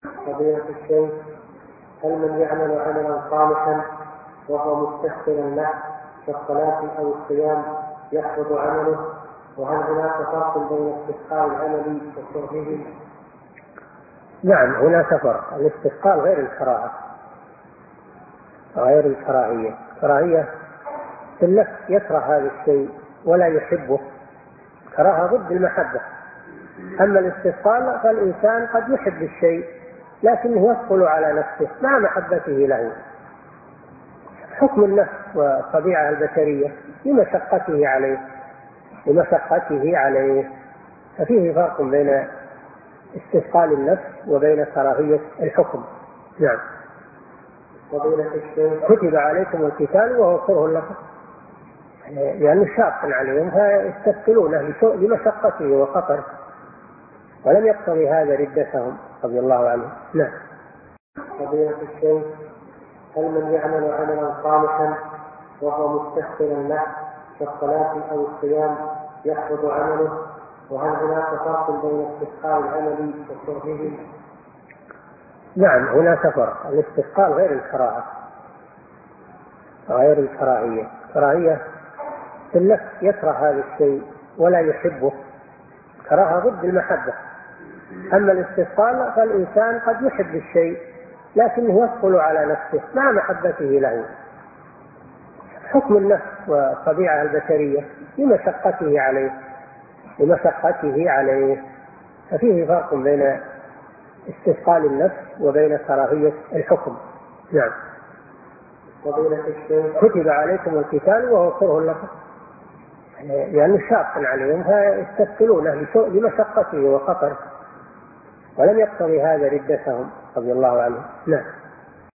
فضيلة الشيخ، هل من يعمل عملا صالحا وهو مستحسن له كالصلاة أو الصيام يحفظ عمله؟ وهل هناك فرق بين استثقال العمل وكرهه؟ نعم هناك فرق. الاستثقال غير الكراهة، غير الكراهية. الكراهية في النفس يكره هذا الشيء ولا يحبه، كراهة ضد المحبة. أما الاستثقال فالإنسان قد يحب الشيء لكنه يثقل على نفسه مع محبته له. حكم النفس والطبيعة البشرية لمشقته عليه، ففيه فرق بين استثقال النفس وبين كراهية الحكم. نعم. كتب عليكم القتال وهو كره لكم، يعني شاق عليهم فيستثقلونه لمشقته وخطره، ولم يقتضي هذا ردتهم رضي الله عنهم. نعم. فضيلة الشيخ، هل من يعمل عملا صالحا وهو مستحسن له كالصلاة أو الصيام يحفظ عمله؟ وهل هناك فرق بين استثقال العمل وكرهه؟ نعم هناك فرق. الاستثقال غير الكراهة، غير الكراهية. الكراهية في النفس يكره هذا الشيء ولا يحبه، كراهة ضد المحبة. أما الاستثقال فالإنسان قد يحب الشيء لكنه يثقل على نفسه مع محبته له. حكم النفس والطبيعة البشرية لمشقته عليه، ففيه فرق بين استثقال النفس وبين كراهية الحكم. نعم. كتب عليكم القتال وهو كره لكم، يعني شاق عليهم فيستثقلونه لمشقته وخطره، ولم يقتضي هذا ردتهم رضي الله عنهم. نعم.